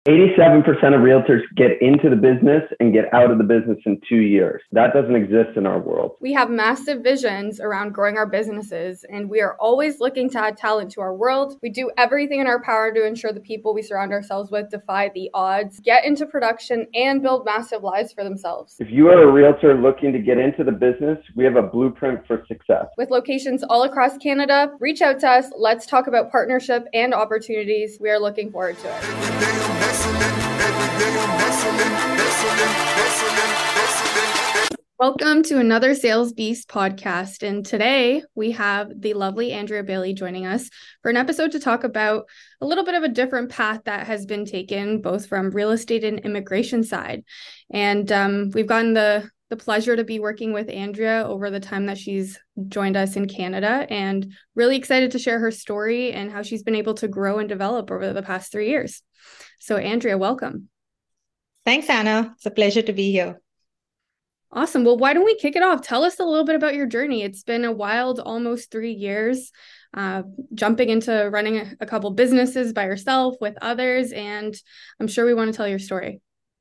87% of realtors get into the business and get out of the business in 2 years. That doesn't exist in our world. We have massive visions around growing our businesses, and we are always looking to add talent to our world. We do everything in our power to ensure the people we surround ourselves with defy the odds, get into production, and build massive lives for themselves. If you are a realtor looking to get into the business, we have a blueprint for success. With locations all across Canada, reach out to us. Let's talk about partnership and opportunities. We are looking forward to it. Welcome to another Sales Beast podcast, and today we have the lovely Andrea Bailey joining us for an episode to talk about a little bit of a different path that has been taken both from real estate and immigration side. And we've gotten the pleasure to be working with Andrea over the time that she's joined us in Canada, and really excited to share her story and how she's been able to grow and develop over the past 3 years. So Andrea, welcome. Thanks, Anna. It's a pleasure to be here. Awesome. Well, why don't we kick it off? Tell us a little bit about your journey. It's been a wild almost 3 years, jumping into running a couple businesses by yourself with others, and I'm sure we want to tell your story.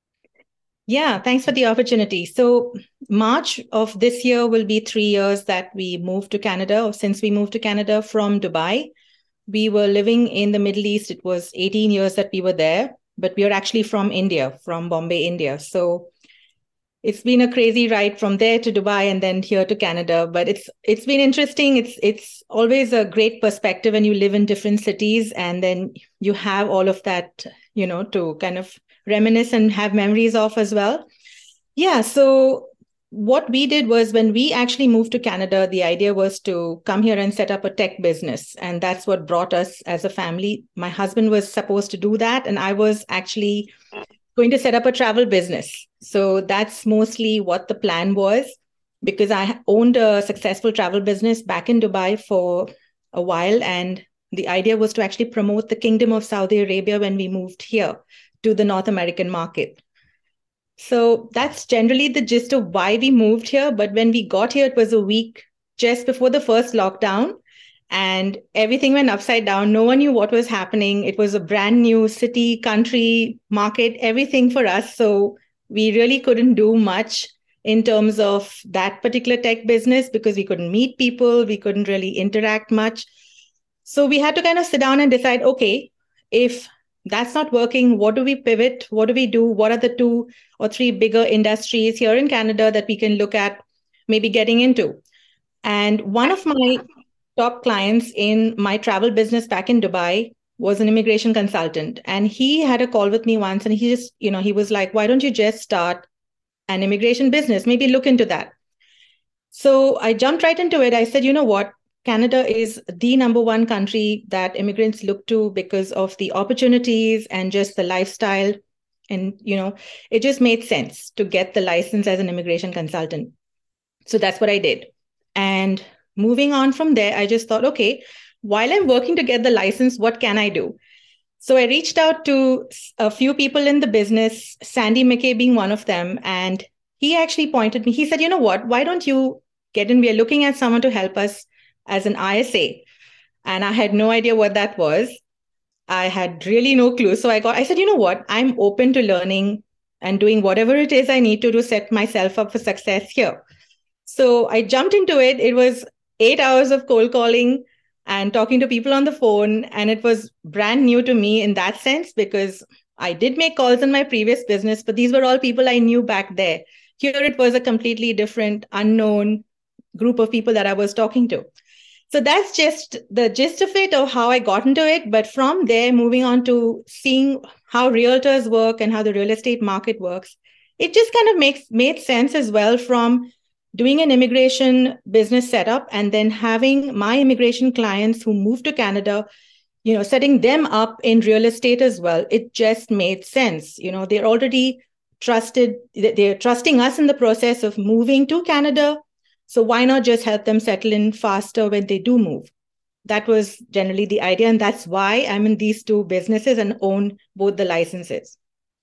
Yeah, thanks for the opportunity. So March of this year will be 3 years that we moved to Canada, or since we moved to Canada from Dubai. We were living in the Middle East. It was 18 years that we were there, but we are actually from India, from Bombay, India. So it's been a crazy ride from there to Dubai and then here to Canada, but it's been interesting. It's always a great perspective when you live in different cities, and then you have all of that, to kind of reminisce and have memories of as well. Yeah, so what we did was, when we actually moved to Canada, the idea was to come here and set up a tech business, and that's what brought us as a family. My husband was supposed to do that, and I was actually going to set up a travel business. So that's mostly what the plan was, because I owned a successful travel business back in Dubai for a while. And the idea was to actually promote the Kingdom of Saudi Arabia when we moved here to the North American market. So that's generally the gist of why we moved here. But when we got here, it was a week just before the first lockdown, and everything went upside down. No one knew what was happening. It was a brand new city, country, market, everything for us. So we really couldn't do much in terms of that particular tech business, because we couldn't meet people. We couldn't really interact much. So we had to kind of sit down and decide, okay, if that's not working, what do we pivot? What do we do? What are the 2 or 3 bigger industries here in Canada that we can look at maybe getting into? And one of my top clients in my travel business back in Dubai was an immigration consultant. And he had a call with me once, and he just, he was like, why don't you just start an immigration business? Maybe look into that. So I jumped right into it. I said, you know what? Canada is the number one country that immigrants look to because of the opportunities and just the lifestyle. And, it just made sense to get the license as an immigration consultant. So that's what I did. And moving on from there, I just thought, okay, while I'm working to get the license, what can I do? So I reached out to a few people in the business, Sandy McKay being one of them. And he actually pointed me. He said, you know what, why don't you get in? We are looking at someone to help us as an ISA. And I had no idea what that was. I had really no clue. So I said, you know what, I'm open to learning and doing whatever it is I need to set myself up for success here. So I jumped into it. It was 8 hours of cold calling and talking to people on the phone. And it was brand new to me in that sense, because I did make calls in my previous business, but these were all people I knew back there. Here it was a completely different, unknown group of people that I was talking to. So that's just the gist of it, of how I got into it. But from there, moving on to seeing how realtors work and how the real estate market works, it just kind of made sense as well, from doing an immigration business setup and then having my immigration clients who moved to Canada, setting them up in real estate as well. It just made sense. They're already trusted. They're trusting us in the process of moving to Canada. So why not just help them settle in faster when they do move? That was generally the idea. And that's why I'm in these 2 businesses and own both the licenses.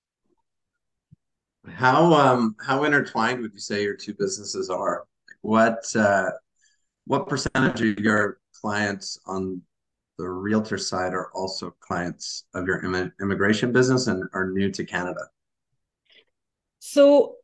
How intertwined would you say your 2 businesses are? What percentage of your clients on the realtor side are also clients of your immigration business and are new to Canada? So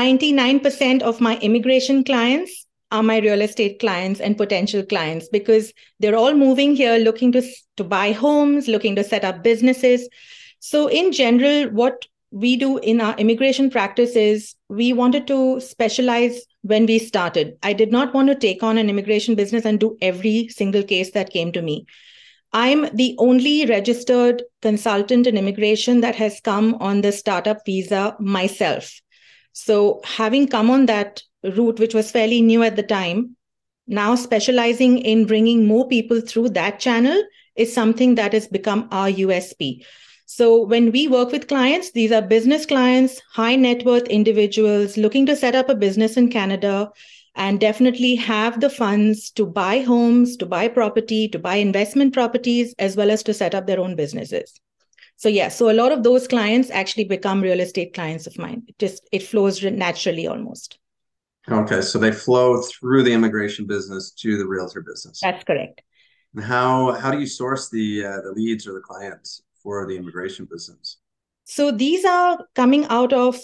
99% of my immigration clients are my real estate clients and potential clients because they're all moving here looking to buy homes, looking to set up businesses. So in general, what we do in our immigration practice is we wanted to specialize when we started. I did not want to take on an immigration business and do every single case that came to me. I'm the only registered consultant in immigration that has come on the startup visa myself. So having come on that route, which was fairly new at the time, now specializing in bringing more people through that channel is something that has become our USP. So when we work with clients, these are business clients, high net worth individuals looking to set up a business in Canada and definitely have the funds to buy homes, to buy property, to buy investment properties, as well as to set up their own businesses. So so a lot of those clients actually become real estate clients of mine. It flows naturally almost. Okay, so they flow through the immigration business to the realtor business. That's correct. And how do you source the leads or the clients for the immigration business? So these are coming out of,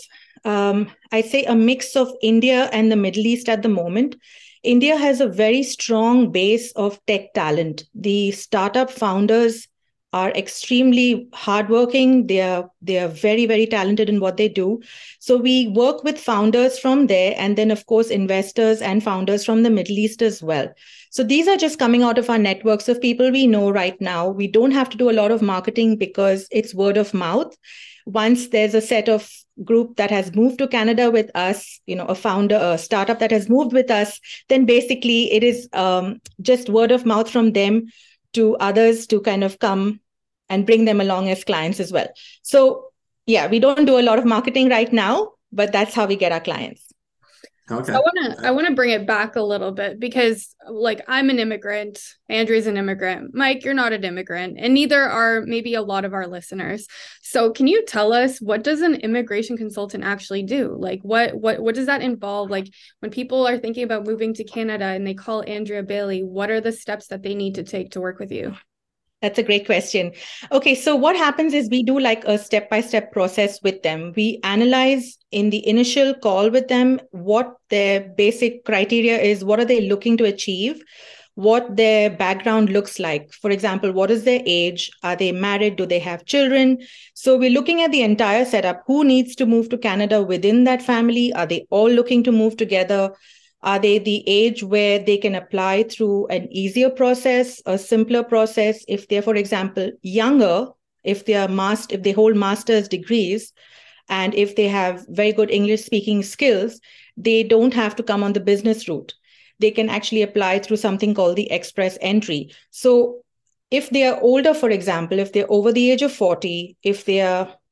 I'd say, a mix of India and the Middle East at the moment. India has a very strong base of tech talent. The startup founders are extremely hardworking. They are very, very talented in what they do. So we work with founders from there, and then, of course, investors and founders from the Middle East as well. So these are just coming out of our networks of people we know right now. We don't have to do a lot of marketing because it's word of mouth. Once there's a set of group that has moved to Canada with us, a founder, a startup that has moved with us, then basically it is just word of mouth from them to others to kind of come and bring them along as clients as well. So we don't do a lot of marketing right now, but that's how we get our clients. Okay. So I want to bring it back a little bit because I'm an immigrant, Andrea's an immigrant, Mike, you're not an immigrant, and neither are maybe a lot of our listeners. So can you tell us, what does an immigration consultant actually do? What does that involve? When people are thinking about moving to Canada and they call Andrea Bailey, what are the steps that they need to take to work with you? That's a great question. Okay, so what happens is we do a step-by-step process with them. We analyze in the initial call with them what their basic criteria is, what are they looking to achieve, what their background looks like. For example, what is their age? Are they married? Do they have children? So we're looking at the entire setup. Who needs to move to Canada within that family? Are they all looking to move together? Are they the age where they can apply through an easier process, a simpler process? If they're, for example, younger, if they hold master's degrees, and if they have very good English speaking skills, they don't have to come on the business route. They can actually apply through something called the express entry. So if they are older, for example, if they're over the age of 40, if they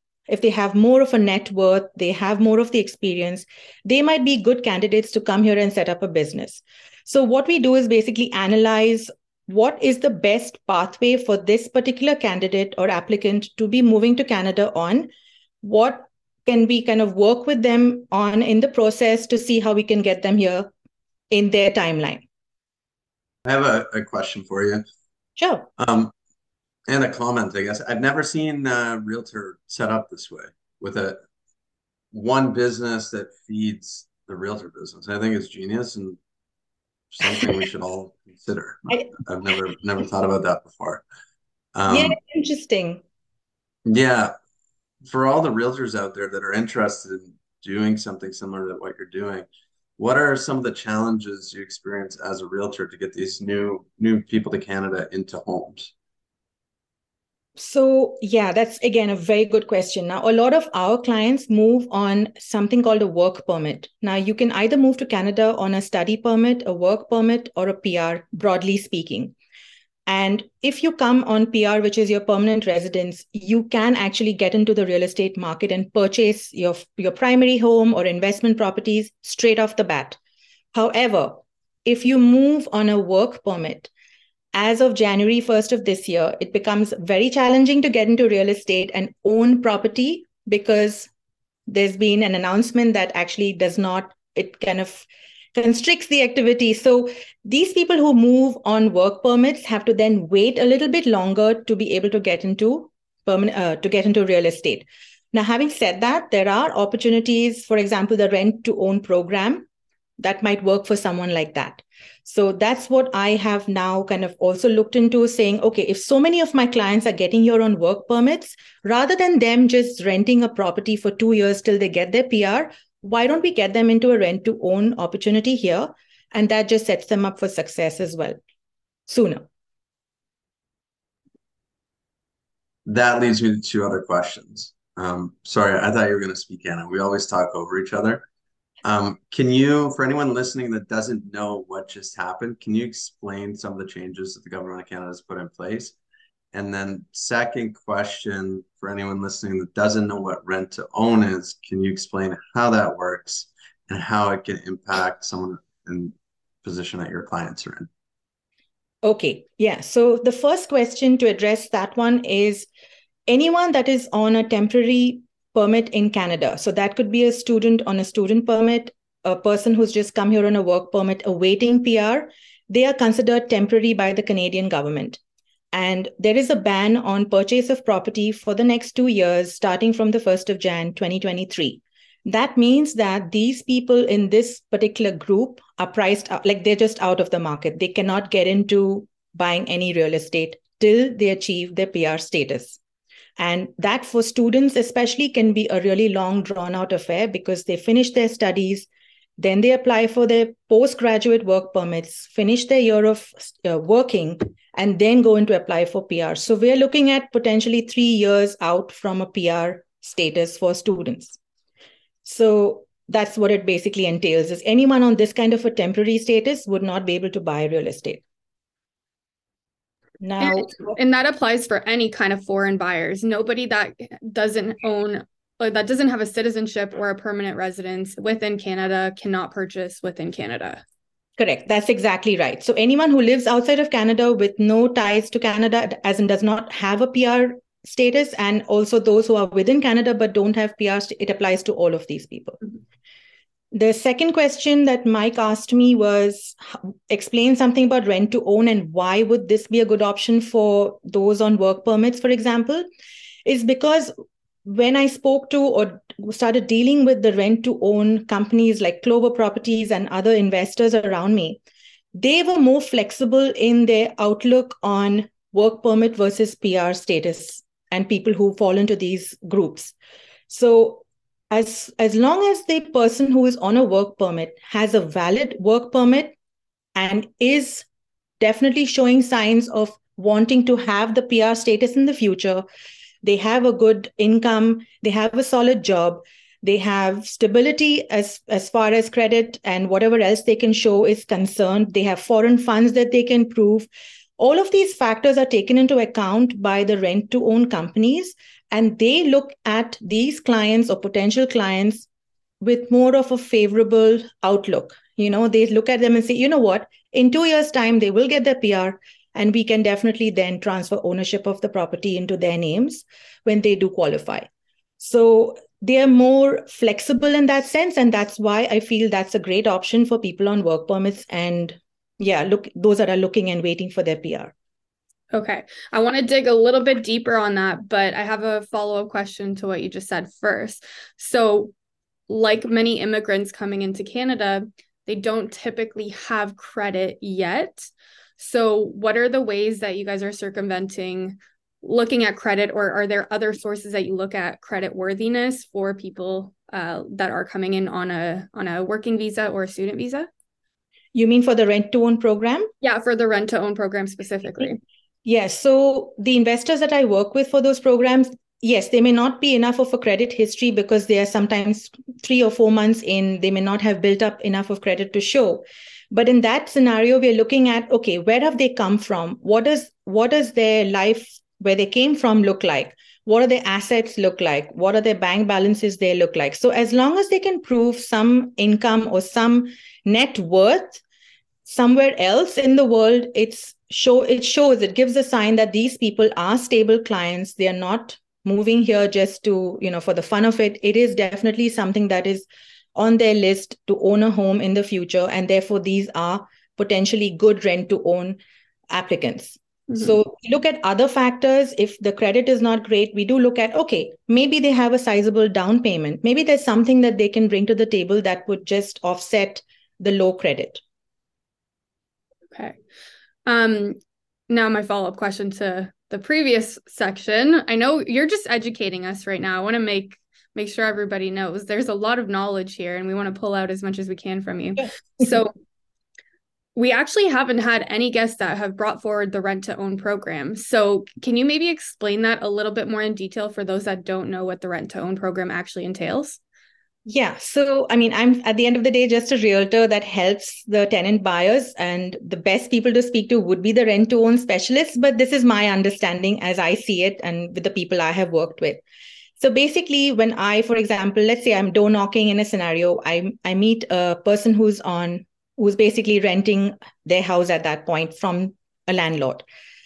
have more of a net worth, they have more of the experience, they might be good candidates to come here and set up a business. So what we do is basically analyze what is the best pathway for this particular candidate or applicant to be moving to Canada on, what can we kind of work with them on in the process to see how we can get them here in their timeline. I have a question for you. Sure. And a comment, I guess. I've never seen a realtor set up this way with one business that feeds the realtor business. I think it's genius and something we should all consider. I've never thought about that before. Interesting. Yeah. For all the realtors out there that are interested in doing something similar to what you're doing, what are some of the challenges you experience as a realtor to get these new people to Canada into homes? So that's again a very good question. Now, a lot of our clients move on something called a work permit. Now, you can either move to Canada on a study permit, a work permit, or a PR, broadly speaking. And if you come on PR, which is your permanent residence, you can actually get into the real estate market and purchase your primary home or investment properties straight off the bat. However, if you move on a work permit, as of January 1st of this year, it becomes very challenging to get into real estate and own property because there's been an announcement that actually it kind of constricts the activity. So these people who move on work permits have to then wait a little bit longer to be able to get into real estate. Now, having said that, there are opportunities, for example, the rent to own program that might work for someone like that. So that's what I have now kind of also looked into, saying, okay, if so many of my clients are getting here on work permits, rather than them just renting a property for 2 years till they get their PR, why don't we get them into a rent to own opportunity here? And that just sets them up for success as well sooner. That leads me to 2 other questions. Sorry, I thought you were going to speak, Anna. We always talk over each other. Can you, for anyone listening that doesn't know what just happened, can you explain some of the changes that the government of Canada has put in place? And then second question, for anyone listening that doesn't know what rent to own is, can you explain how that works and how it can impact someone in position that your clients are in? Okay, yeah. So the first question to address that one is anyone that is on a temporary permit in Canada. So that could be a student on a student permit, a person who's just come here on a work permit awaiting PR. They are considered temporary by the Canadian government. And there is a ban on purchase of property for the next 2 years, starting from the 1st of Jan 2023. That means that these people in this particular group are priced out, like they're just out of the market. They cannot get into buying any real estate till they achieve their PR status. And that for students especially can be a really long drawn out affair because they finish their studies, then they apply for their postgraduate work permits, finish their year of working, and then go into apply for PR. So we're looking at potentially 3 years out from a PR status for students. So that's what it basically entails, is anyone on this kind of a temporary status would not be able to buy real estate. Now, and that applies for any kind of foreign buyers. Nobody that doesn't own, like that doesn't have a citizenship or a permanent residence within Canada cannot purchase within Canada. Correct. That's exactly right. So anyone who lives outside of Canada with no ties to Canada, as in does not have a PR status, and also those who are within Canada but don't have PR, it applies to all of these people. Mm-hmm. The second question that Mike asked me was explain something about rent to own and why would this be a good option for those on work permits, for example, is because when I spoke to or started dealing with the rent to own companies like Clover Properties and other investors around me, they were more flexible in their outlook on work permit versus PR status and people who fall into these groups. So as long as the person who is on a work permit has a valid work permit and is definitely showing signs of wanting to have the PR status in the future, they have a good income, they have a solid job, they have stability as far as credit and whatever else they can show is concerned, they have foreign funds that they can prove. All of these factors are taken into account by the rent to own companies, and they look at these clients or potential clients with more of a favorable outlook. You know, they look at them and say, you know what, in 2 years' time, they will get their PR, and we can definitely then transfer ownership of the property into their names when they do qualify. So they are more flexible in that sense. And that's why I feel that's a great option for people on work permits. And yeah, look, those that are looking and waiting for their PR. Okay. I want to dig a little bit deeper on that, but I have a follow-up question to what you just said first. So like many immigrants coming into Canada, they don't typically have credit yet. So what are the ways that you guys are circumventing looking at credit, or are there other sources that you look at credit worthiness for people that are coming in on a working visa or a student visa? You mean for the rent to own program? Yeah, for the rent to own program specifically. Yes. So the investors that I work with for those programs, yes, they may not be enough of a credit history because they are sometimes 3 or 4 months in, they may not have built up enough of credit to show. But in that scenario, we're looking at, okay, where have they come from? What does their life where they came from look like? What are their assets look like? What are their bank balances they look like? So as long as they can prove some income or some net worth somewhere else in the world, it gives a sign that these people are stable clients. They are not moving here just to, for the fun of it. It is definitely something that is on their list to own a home in the future. And therefore, these are potentially good rent to own applicants. Mm-hmm. So we look at other factors. If the credit is not great, we do look at, okay, maybe they have a sizable down payment. Maybe there's something that they can bring to the table that would just offset the low credit. Okay. Now my follow-up question to the previous section. I know you're just educating us right now. I want to make sure everybody knows there's a lot of knowledge here and we want to pull out as much as we can from you. So we actually haven't had any guests that have brought forward the rent to own program. So can you maybe explain that a little bit more in detail for those that don't know what the rent to own program actually entails? Yeah. So, I mean, I'm at the end of the day just a realtor that helps the tenant buyers, and the best people to speak to would be the rent to own specialists. But this is my understanding as I see it and with the people I have worked with. So basically, when I, for example, let's say I'm door knocking in a scenario, I meet a person who's basically renting their house at that point from a landlord.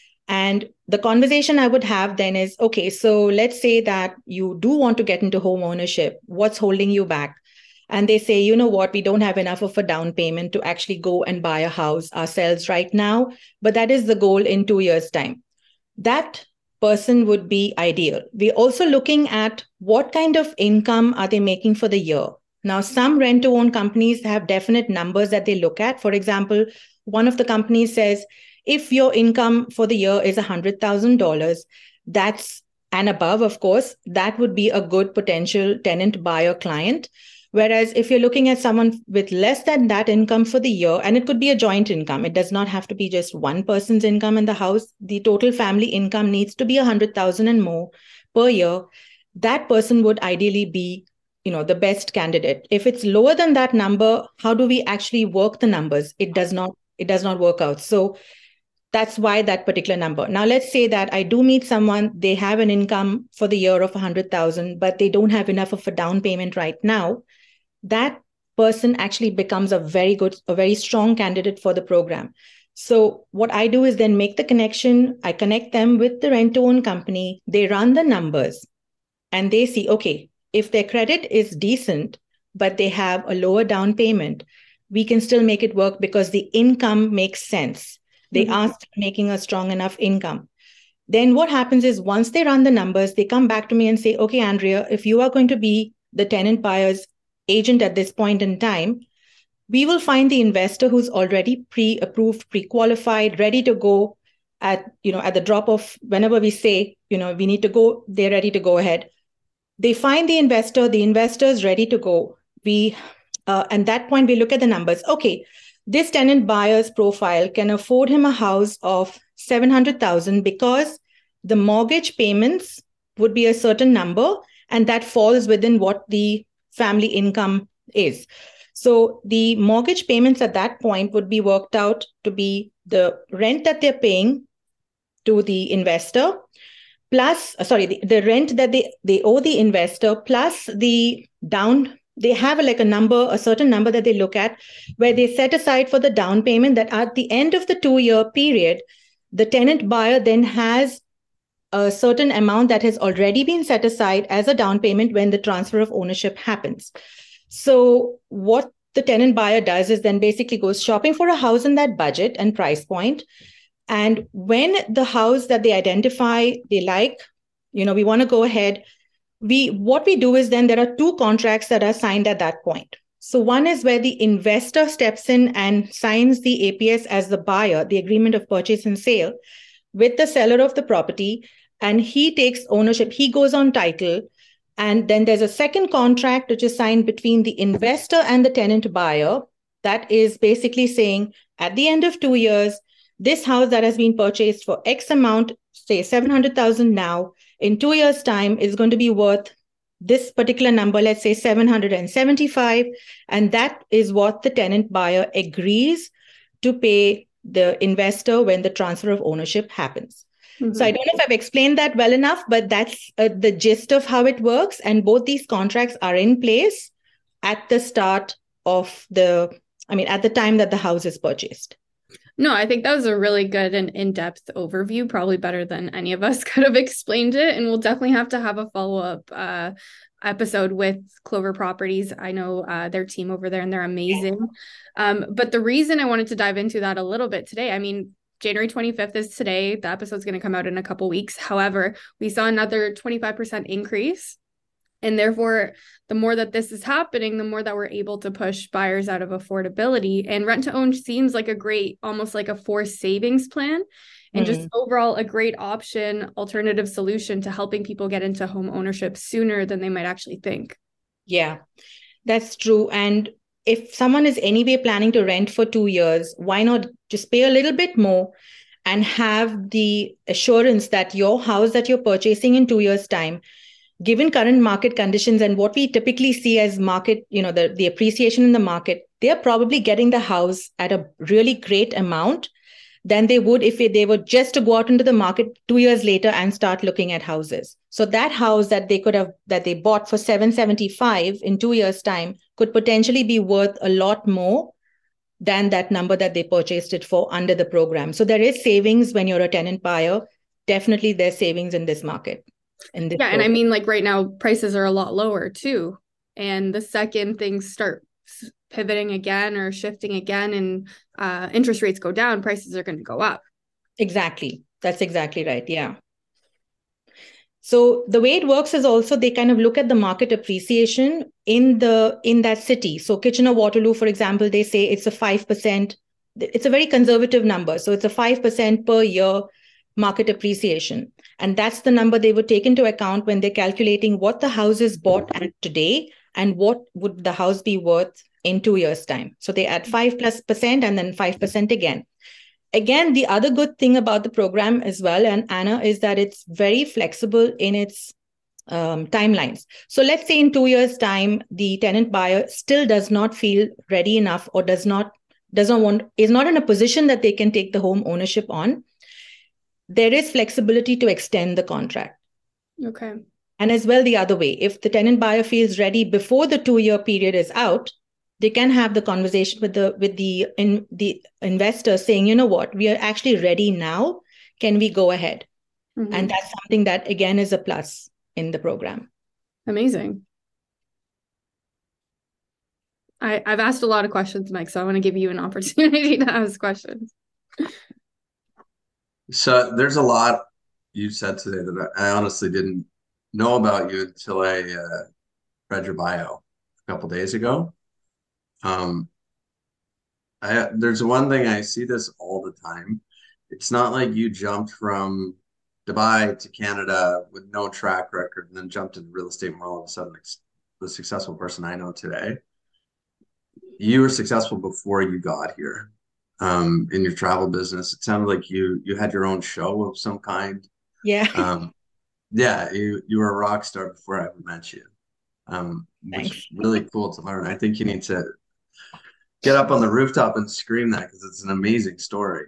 And the conversation I would have then is, okay, so let's say that you do want to get into home ownership. What's holding you back? And they say, you know what, we don't have enough of a down payment to actually go and buy a house ourselves right now. But that is the goal in 2 years' time. That person would be ideal. We're also looking at what kind of income are they making for the year. Now, some rent-to-own companies have definite numbers that they look at. For example, one of the companies says, if your income for the year is $100,000, that's and above, of course, that would be a good potential tenant buyer client. Whereas if you're looking at someone with less than that income for the year, and it could be a joint income, it does not have to be just one person's income in the house. The total family income needs to be $100,000 and more per year. That person would ideally be the best candidate. If it's lower than that number, how do we actually work the numbers? It does not work out. So that's why that particular number. Now, let's say that I do meet someone, they have an income for the year of 100,000, but they don't have enough of a down payment right now. That person actually becomes a very strong candidate for the program. So what I do is then make the connection. I connect them with the rent-to-own company. They run the numbers and they see, okay, if their credit is decent, but they have a lower down payment, we can still make it work because the income makes sense. They are making a strong enough income. Then what happens is once they run the numbers, they come back to me and say, okay, Andrea, if you are going to be the tenant buyer's agent at this point in time, we will find the investor who's already pre-approved, pre-qualified, ready to go at the drop of whenever we say, we need to go, they're ready to go ahead. They find the investor is ready to go. At that point, we look at the numbers. Okay, this tenant buyer's profile can afford him a house of $700,000 because the mortgage payments would be a certain number, and that falls within what the family income is. So the mortgage payments at that point would be worked out to be the rent that they're paying to the investor, plus, the rent that they owe the investor, plus the down. They have a certain number that they look at where they set aside for the down payment, that at the end of the 2-year period, the tenant buyer then has a certain amount that has already been set aside as a down payment when the transfer of ownership happens. So what the tenant buyer does is then basically goes shopping for a house in that budget and price point. And when the house that they identify, they like, we want to go ahead. What we do is then there are 2 contracts that are signed at that point. So one is where the investor steps in and signs the APS as the buyer, the agreement of purchase and sale, with the seller of the property, and he takes ownership. He goes on title. And then there's a second contract which is signed between the investor and the tenant buyer. That is basically saying at the end of 2 years, this house that has been purchased for X amount, say $700,000 now, in 2 years' time is going to be worth this particular number, let's say 775. And that is what the tenant buyer agrees to pay the investor when the transfer of ownership happens. Mm-hmm. So I don't know if I've explained that well enough, but that's the gist of how it works. And both these contracts are in place at the start of at the time that the house is purchased. No, I think that was a really good and in-depth overview, probably better than any of us could have explained it. And we'll definitely have to have a follow-up episode with Clover Properties. I know their team over there, and they're amazing. But the reason I wanted to dive into that a little bit today, I mean, January 25th is today. The episode's going to come out in a couple weeks. However, we saw another 25% increase. And therefore, the more that this is happening, the more that we're able to push buyers out of affordability. And rent to own seems like a great, almost like a forced savings plan, and just overall a great option, alternative solution to helping people get into home ownership sooner than they might actually think. Yeah, that's true. And if someone is anyway planning to rent for 2 years, why not just pay a little bit more and have the assurance that your house that you're purchasing in 2 years' time, given current market conditions and what we typically see as market, the appreciation in the market, they're probably getting the house at a really great amount than they would if they were just to go out into the market 2 years later and start looking at houses. So that house that they bought for $775 in 2 years' time could potentially be worth a lot more than that number that they purchased it for under the program. So there is savings when you're a tenant buyer. Definitely there's savings in this market. And I mean, like right now, prices are a lot lower too. And the second things start pivoting again or shifting again and interest rates go down, prices are going to go up. Exactly. That's exactly right. Yeah. So the way it works is also they kind of look at the market appreciation in that city. So Kitchener-Waterloo, for example, they say it's a 5%. It's a very conservative number. So it's a 5% per year market appreciation. And that's the number they would take into account when they're calculating what the house is bought at today and what would the house be worth in 2 years' time. So they add 5+% and then 5% again. Again, the other good thing about the program as well, and Anna, is that it's very flexible in its timelines. So let's say in 2 years' time, the tenant buyer still does not feel ready enough or is not in a position that they can take the home ownership on. There is flexibility to extend the contract. Okay. And as well, the other way, if the tenant buyer feels ready before the 2-year period is out, they can have the conversation with the investor saying, you know what, we are actually ready now. Can we go ahead? Mm-hmm. And that's something that, again, is a plus in the program. Amazing. I've asked a lot of questions, Mike, so I want to give you an opportunity to ask questions. So there's a lot you said today that I honestly didn't know about you until I read your bio a couple days ago. There's one thing, I see this all the time. It's not like you jumped from Dubai to Canada with no track record and then jumped into real estate and all of a sudden the successful person I know today. You were successful before you got here. In your travel business, it sounded like you had your own show of some kind. Yeah. You were a rock star before I ever met you. Which is really cool to learn. I think you need to get up on the rooftop and scream that, because it's an amazing story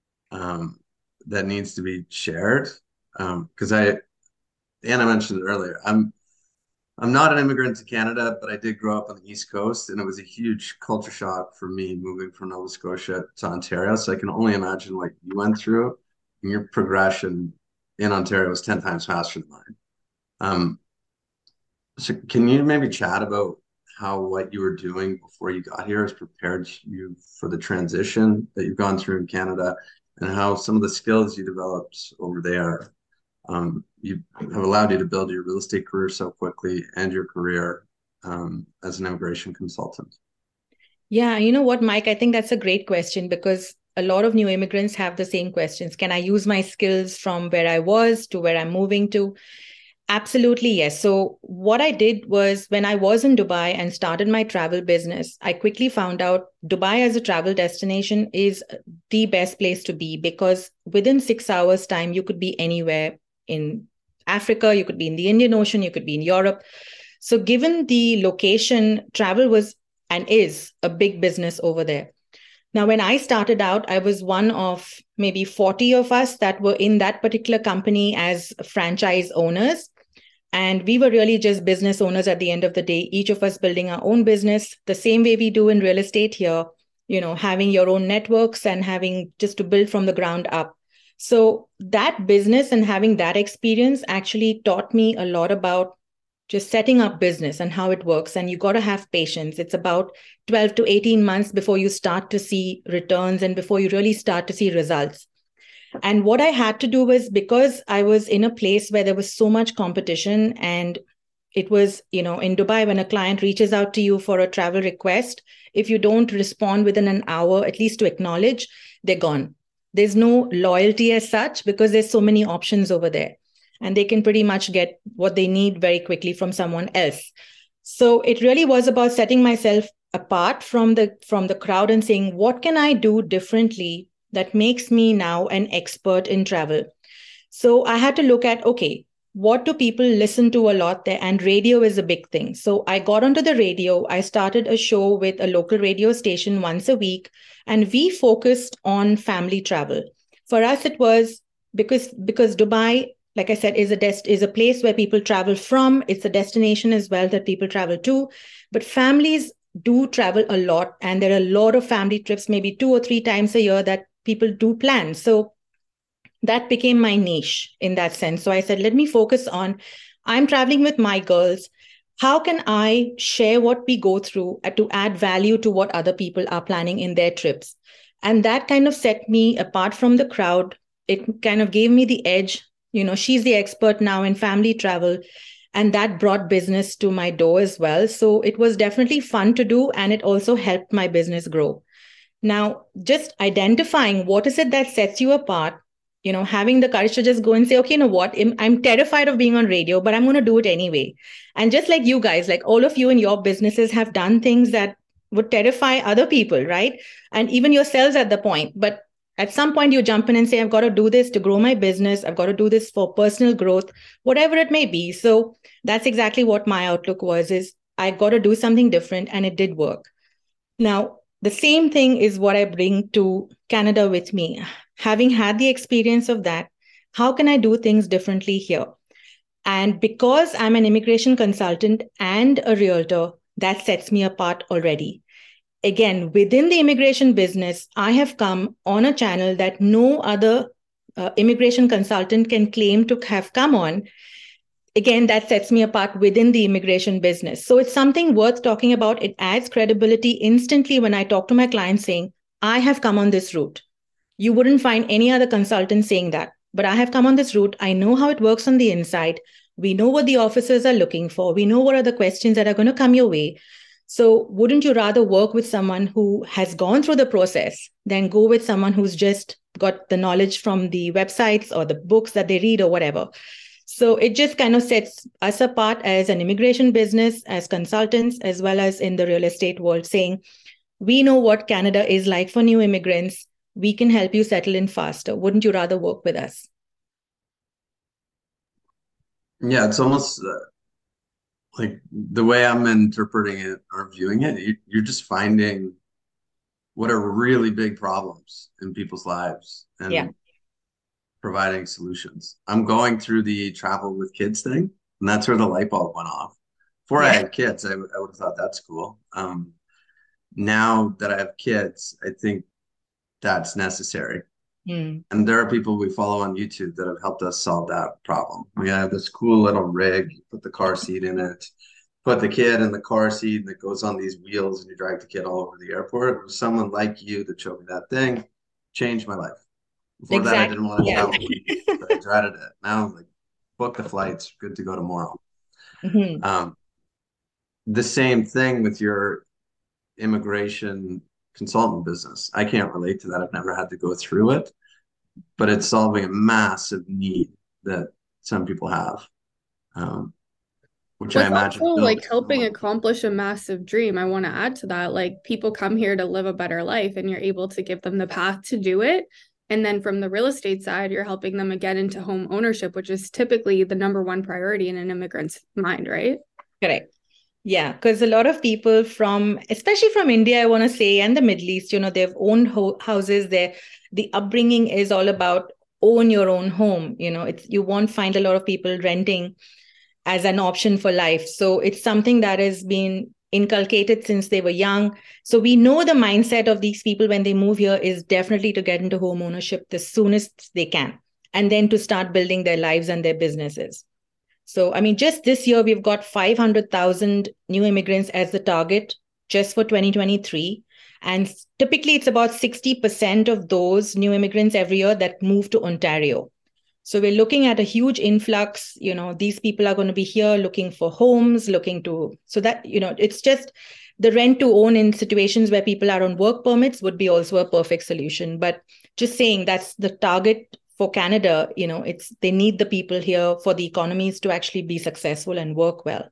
that needs to be shared. Because Anna mentioned it earlier, I'm not an immigrant to Canada, but I did grow up on the East Coast, and it was a huge culture shock for me moving from Nova Scotia to Ontario. So I can only imagine what you went through, and your progression in Ontario was 10 times faster than mine. So can you maybe chat about how what you were doing before you got here has prepared you for the transition that you've gone through in Canada, and how some of the skills you developed over there you have allowed you to build your real estate career so quickly and your career as an immigration consultant? Yeah, you know what, Mike, I think that's a great question, because a lot of new immigrants have the same questions. Can I use my skills from where I was to where I'm moving to? Absolutely, yes. So what I did was, when I was in Dubai and started my travel business, I quickly found out Dubai as a travel destination is the best place to be, because within 6 hours' time, you could be anywhere in Africa, you could be in the Indian Ocean, you could be in Europe. So given the location, travel was and is a big business over there. Now, when I started out, I was one of maybe 40 of us that were in that particular company as franchise owners. And we were really just business owners at the end of the day, each of us building our own business, the same way we do in real estate here, having your own networks and having just to build from the ground up. So that business and having that experience actually taught me a lot about just setting up business and how it works. And you got to have patience. It's about 12 to 18 months before you start to see returns and before you really start to see results. And what I had to do was, because I was in a place where there was so much competition, and it was, in Dubai, when a client reaches out to you for a travel request, if you don't respond within an hour, at least to acknowledge, they're gone. There's no loyalty as such because there's so many options over there, and they can pretty much get what they need very quickly from someone else. So it really was about setting myself apart from the crowd and saying, what can I do differently that makes me now an expert in travel? So I had to look at, okay, what do people listen to a lot there? And radio is a big thing. So I got onto the radio. I started a show with a local radio station once a week, and we focused on family travel. For us, it was because Dubai, like I said, is a place where people travel from. It's a destination as well that people travel to. But families do travel a lot, and there are a lot of family trips, maybe 2 or 3 times a year that people do plan. So that became my niche in that sense. So I said, let me focus on, I'm traveling with my girls. How can I share what we go through to add value to what other people are planning in their trips? And that kind of set me apart from the crowd. It kind of gave me the edge. She's the expert now in family travel. And that brought business to my door as well. So it was definitely fun to do. And it also helped my business grow. Now, just identifying what is it that sets you apart, having the courage to just go and say, okay, you know what, I'm terrified of being on radio, but I'm going to do it anyway. And just like you guys, like all of you in your businesses have done things that would terrify other people, right? And even yourselves at the point. But at some point you jump in and say, I've got to do this to grow my business. I've got to do this for personal growth, whatever it may be. So that's exactly what my outlook was, is I got to do something different, and it did work. Now, the same thing is what I bring to Canada with me. Having had the experience of that, how can I do things differently here? And because I'm an immigration consultant and a realtor, that sets me apart already. Again, within the immigration business, I have come on a channel that no other immigration consultant can claim to have come on. Again, that sets me apart within the immigration business. So it's something worth talking about. It adds credibility instantly when I talk to my clients saying, I have come on this route. You wouldn't find any other consultant saying that, but I have come on this route. I know how it works on the inside. We know what the officers are looking for. We know what are the questions that are going to come your way. So wouldn't you rather work with someone who has gone through the process than go with someone who's just got the knowledge from the websites or the books that they read or whatever? So it just kind of sets us apart as an immigration business, as consultants, as well as in the real estate world, saying, we know what Canada is like for new immigrants. We can help you settle in faster. Wouldn't you rather work with us? Yeah, it's almost like the way I'm interpreting it or viewing it, you're just finding what are really big problems in people's lives and providing solutions. I'm going through the travel with kids thing, and that's where the light bulb went off. Before I had kids, I would have thought that's cool. Now that I have kids, I think that's necessary. And there are people we follow on YouTube that have helped us solve that problem. We have this cool little rig, you put the car seat in it, put the kid in the car seat, and it goes on these wheels, and you drag the kid all over the airport. It was someone like you that showed me that thing, changed my life. Before that, I didn't want to travel, but I dreaded it. Now I'm like, book the flights, good to go tomorrow. The same thing with your immigration consultant business. I can't relate to that. I've never had to go through it, but it's solving a massive need that some people have, which I imagine also like helping accomplish a massive dream. I want to add to that, like people come here to live a better life, and you're able to give them the path to do it. And then from the real estate side, you're helping them get into home ownership, which is typically the number one priority in an immigrant's mind, right? Correct. Yeah, because a lot of people especially from India, I want to say, and the Middle East, they've owned houses there. The upbringing is all about own your own home. You won't find a lot of people renting as an option for life. So it's something that has been inculcated since they were young. So we know the mindset of these people when they move here is definitely to get into home ownership the soonest they can, and then to start building their lives and their businesses. So, I mean, just this year, we've got 500,000 new immigrants as the target just for 2023. And typically, it's about 60% of those new immigrants every year that move to Ontario. So we're looking at a huge influx. These people are going to be here looking for homes, so that, it's just the rent to own in situations where people are on work permits would be also a perfect solution. But just saying that's the target for Canada, they need the people here for the economies to actually be successful and work well.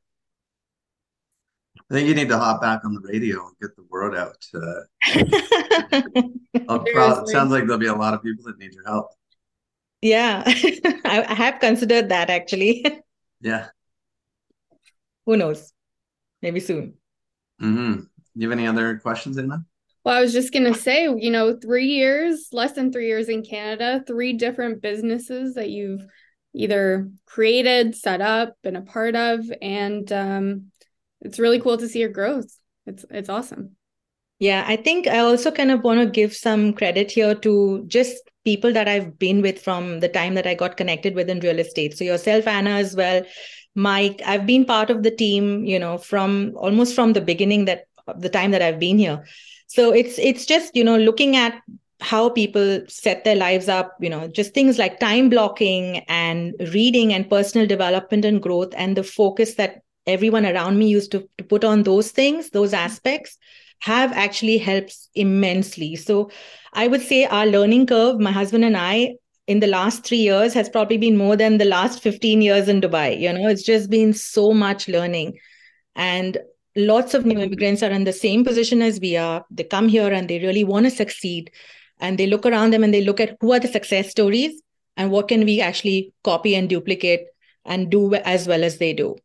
I think you need to hop back on the radio and get the word out. It sounds like there'll be a lot of people that need your help. Yeah, I have considered that actually. Yeah. Who knows? Maybe soon. Mm-hmm. You have any other questions, Anna? Well, I was just going to say, 3 years, less than 3 years in Canada, 3 different businesses that you've either created, set up, been a part of, and it's really cool to see your growth. It's awesome. Yeah, I think I also kind of want to give some credit here to just people that I've been with from the time that I got connected with in real estate. So yourself, Anna, as well. Mike, I've been part of the team, from almost from the beginning, that the time that I've been here. So it's just, looking at how people set their lives up, just things like time blocking and reading and personal development and growth, and the focus that everyone around me used to put on those things, those aspects, have actually helped immensely. So I would say our learning curve, my husband and I, in the last 3 years has probably been more than the last 15 years in Dubai. It's just been so much learning. And lots of new immigrants are in the same position as we are. They come here and they really want to succeed. And they look around them and they look at who are the success stories and what can we actually copy and duplicate and do as well as they do.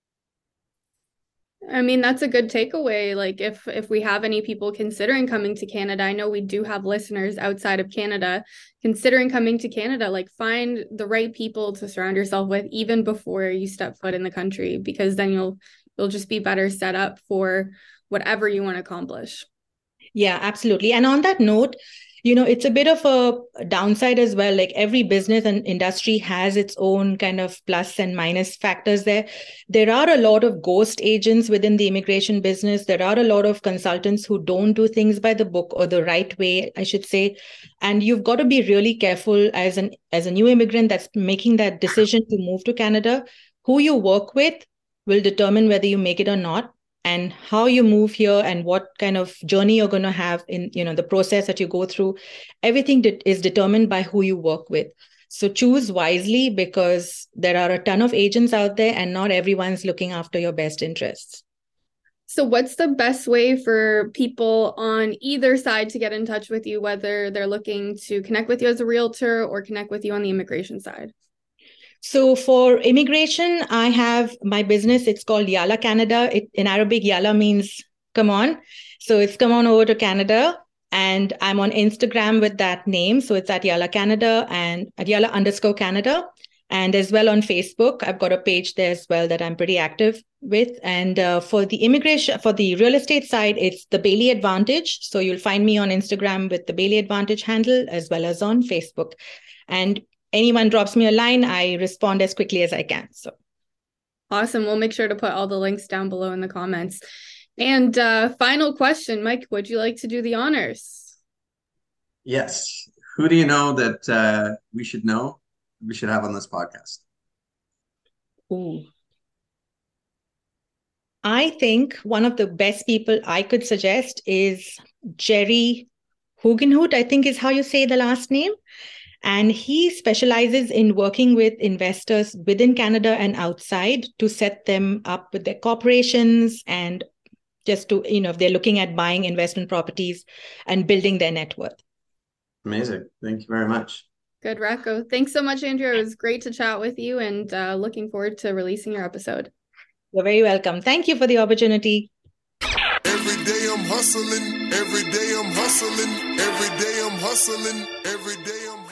I mean, that's a good takeaway. Like if we have any people considering coming to Canada, I know we do have listeners outside of Canada considering coming to Canada, like find the right people to surround yourself with even before you step foot in the country, because then you'll just be better set up for whatever you want to accomplish. Yeah, absolutely. And on that note, it's a bit of a downside as well. Like every business and industry has its own kind of plus and minus factors there. There are a lot of ghost agents within the immigration business. There are a lot of consultants who don't do things by the book or the right way, I should say. And you've got to be really careful as a new immigrant that's making that decision to move to Canada. Who you work with will determine whether you make it or not, and how you move here and what kind of journey you're going to have in, the process that you go through. Everything is determined by who you work with. So choose wisely, because there are a ton of agents out there and not everyone's looking after your best interests. So what's the best way for people on either side to get in touch with you, whether they're looking to connect with you as a realtor or connect with you on the immigration side? So for immigration, I have my business. It's called Yalla Canada. In Arabic, Yalla means come on. So it's come on over to Canada. And I'm on Instagram with that name. So it's at Yalla Canada and at Yalla_Canada. And as well on Facebook, I've got a page there as well that I'm pretty active with. And for the real estate side, it's the Bailey Advantage. So you'll find me on Instagram with the Bailey Advantage handle, as well as on Facebook. And anyone drops me a line, I respond as quickly as I can. So awesome. We'll make sure to put all the links down below in the comments. And final question, Mike, would you like to do the honors? Yes. Who do you know that we should have on this podcast? Ooh. I think one of the best people I could suggest is Jerry Hugenhout, I think is how you say the last name. And he specializes in working with investors within Canada and outside to set them up with their corporations, and just to, if they're looking at buying investment properties and building their net worth. Amazing. Thank you very much. Good, Rocco. Thanks so much, Andrea. It was great to chat with you, and looking forward to releasing your episode. You're very welcome. Thank you for the opportunity. Every day I'm hustling. Every day I'm hustling. Every day I'm hustling. Every day I'm